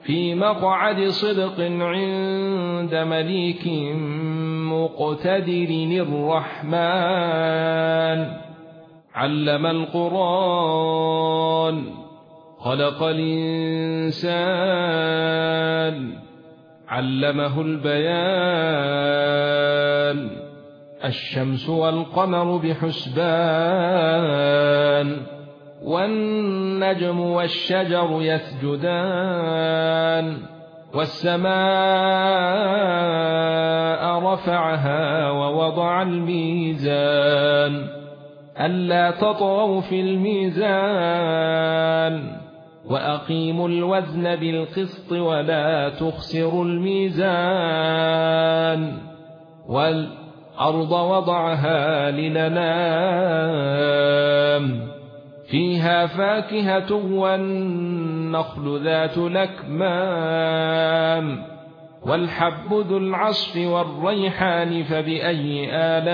في مقعد صدق عند مليك مقتدر الرحمن. علم القرآن خلق الإنسان علمه البيان. الشمس والقمر بحسبان والنجم والشجر يسجدان. والسماء رفعها ووضع الميزان ألا تطغوا في الميزان وأقيموا الوزن بالقسط ولا تخسروا الميزان. والأرض وضعها للأنام فيها فاكهة والنخل ذات الأكمام والحب ذو العصف والريحان. فبأي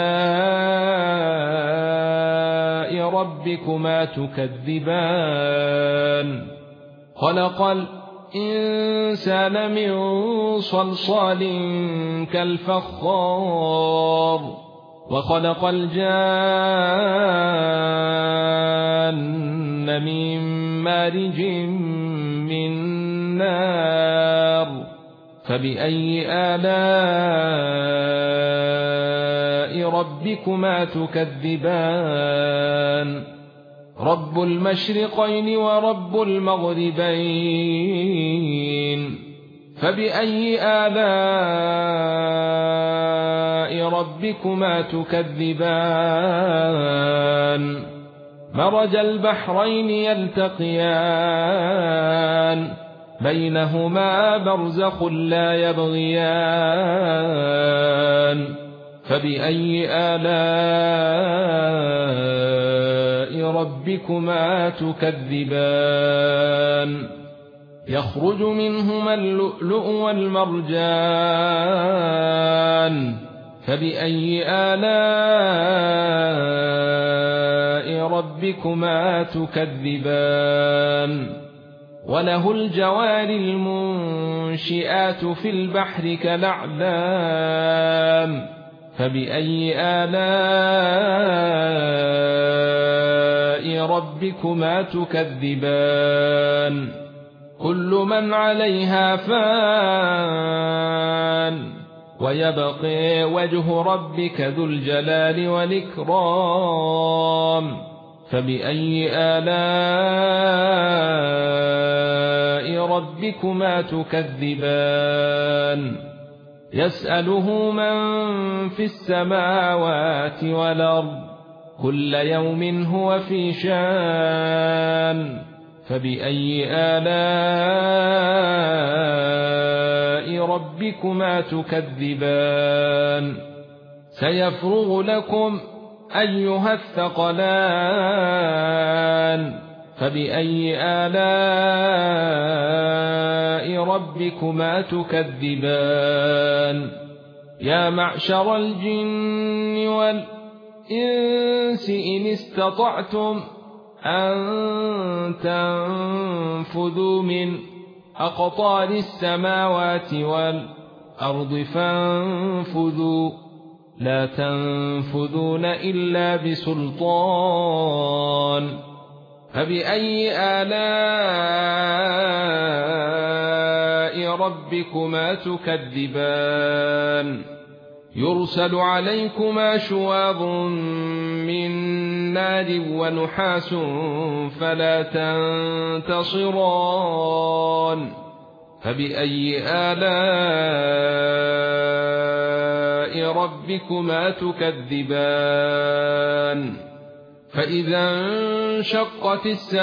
آلاء ربكما تكذبان. خلق الإنسان من صلصال كالفخار وخلق الجان من مارج من نار. فبأي آلاء ربكما تكذبان. رب المشرقين ورب المغربين. فبأي آلاء ربكما تكذبان. مرج البحرين يلتقيان بينهما برزخ لا يبغيان. فبأي آلاء ربكما تكذبان. يخرج منهما اللؤلؤ والمرجان. فبأي آلاء ربكما تكذبان. وله الجوار المنشئات في البحر كالأعلام. فبأي آلاء ربكما تكذبان. كل من عليها فان ويبقى وجه ربك ذو الجلال والإكرام. فبأي آلاء ربكما تكذبان. يسأله من في السماوات والأرض كل يوم هو في شان. فبأي آلاء ربكما تكذبان. سيفرغ لكم أيها الثقلان. فبأي آلاء ربكما تكذبان. يا معشر الجن والإنس إن استطعتم أن تنفذوا من أقطار السماوات والأرض فانفذوا لا تنفذون إلا بسلطان. فبأي آلاء ربكما تكذبان. يرسل عليكما شواظ من نار ونحاس فلا تنتصران. فبأي آلاء ربكما تكذبان. فإذا انشقت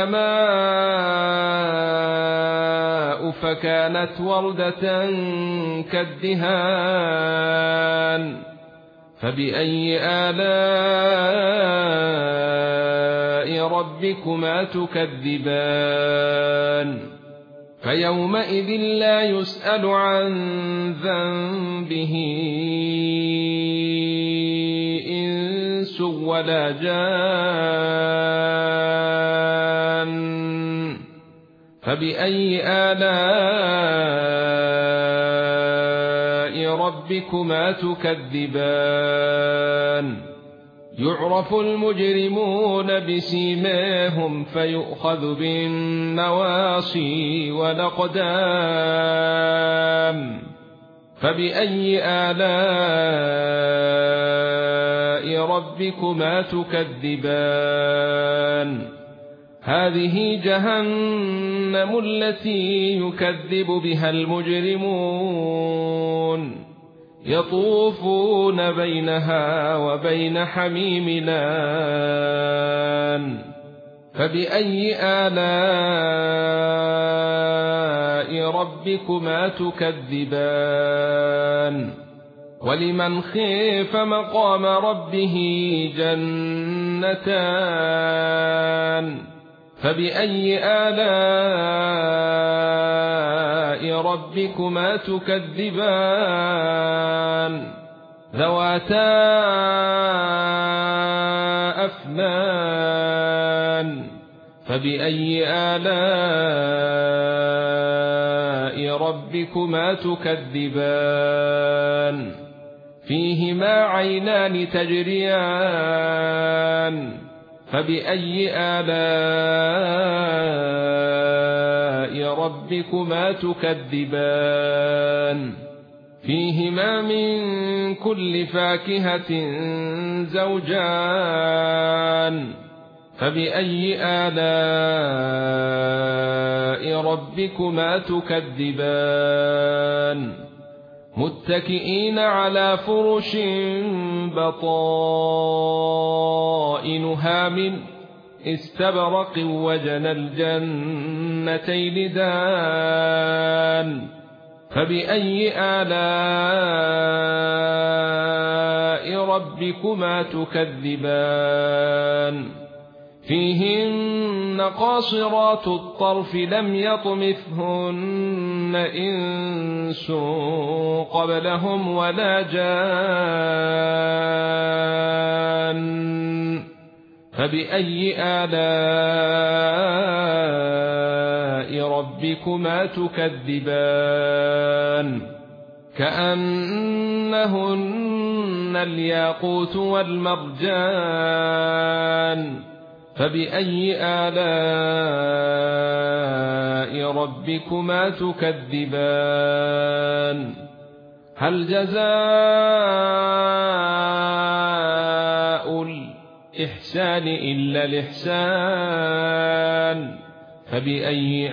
السماء فكانت وردة كالدهان. فبأي آلاء ربكما تكذبان. فيومئذ لا يسأل عن ذنبه إنس ولا جان. فبأي آلاء ربكما تكذبان يعرف المجرمون بسيماهم فيؤخذ بالنواصي والأقدام فبأي آلاء ربكما تكذبان هذه جهنم التي يكذب بها المجرمون يطوفون بينها وبين حميم آن فبأي آلاء ربكما تكذبان ولمن خيف مقام ربه جنتان فبأي آلاء ربكما تكذبان ذواتا أفنان فبأي آلاء ربكما تكذبان فيهما عينان تجريان فبأي آلاء ربكما تكذبان فيهما من كل فاكهة زوجان فبأي آلاء ربكما تكذبان متكئين على فرش بطائنها من استبرق وجنى الجنتين دان فبأي آلاء ربكما تكذبان فيهن قاصرات الطرف لم يطمثهن إنس قبلهم ولا جان فبأي آلاء ربكما تكذبان كأنهن الياقوت والمرجان فبأي آلاء ربكما تكذبان هل جزاء الإحسان إلا الإحسان فبأي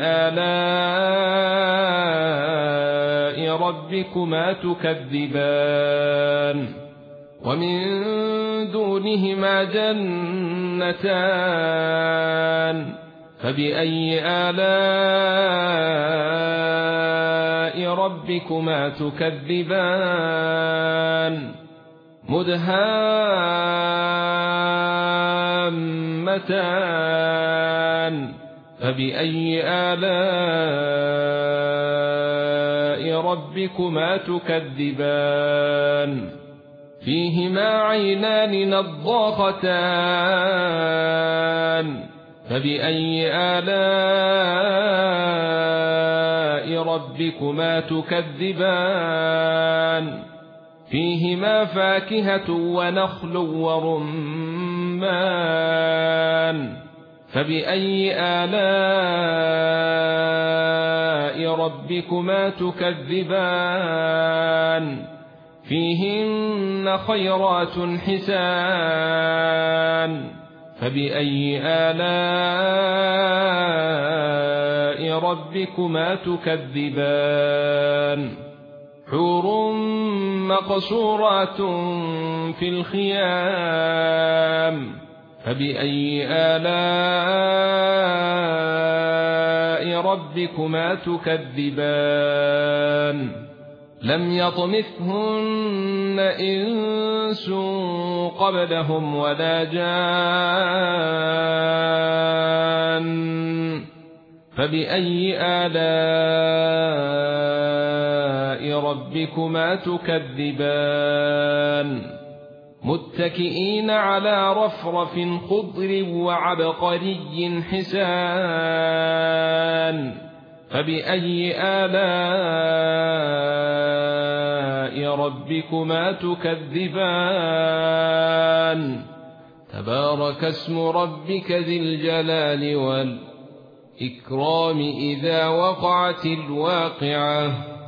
آلاء ربكما تكذبان ومن دونهما جنتان فبأي آلاء ربكما تكذبان مدهامتان فبأي آلاء ربكما تكذبان فيهما عينان نضاختان فبأي آلاء ربكما تكذبان فيهما فاكهة ونخل ورمان فبأي آلاء ربكما تكذبان فيهن خيرات حسان فبأي آلاء ربكما تكذبان حور مقصورات في الخيام فبأي آلاء ربكما تكذبان لم يطمثهن إنس قبلهم ولا جان فبأي آلاء ربكما تكذبان متكئين على رفرف خضر وعبقري حسان فبأي آلاء ربكما تكذبان تبارك اسم ربك ذي الجلال والإكرام إذا وقعت الواقعة